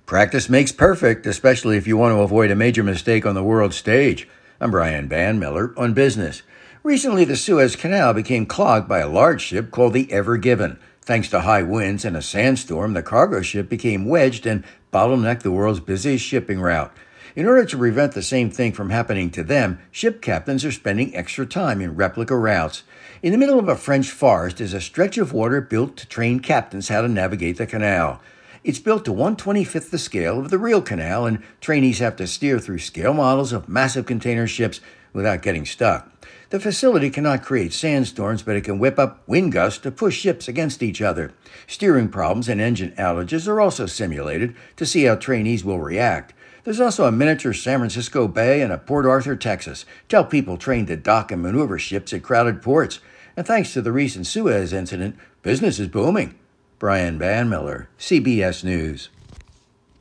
Practice makes perfect, especially if you want to avoid a major mistake on the world stage. I'm Brian Van Miller on Business. Recently, the Suez Canal became clogged by a large ship called the Ever Given. Thanks to high winds and a sandstorm, the cargo ship became wedged and bottlenecked the world's busiest shipping route. In order to prevent the same thing from happening to them, ship captains are spending extra time in replica routes. In the middle of a French forest is a stretch of water built to train captains how to navigate the canal. It's built to 1/25th the scale of the real canal, and trainees have to steer through scale models of massive container ships without getting stuck. The facility cannot create sandstorms, but it can whip up wind gusts to push ships against each other. Steering problems and engine outages are also simulated to see how trainees will react. There's also a miniature San Francisco Bay and a Port Arthur, Texas, to help people train to dock and maneuver ships at crowded ports. And thanks to the recent Suez incident, business is booming. Brian Van Miller, CBS News.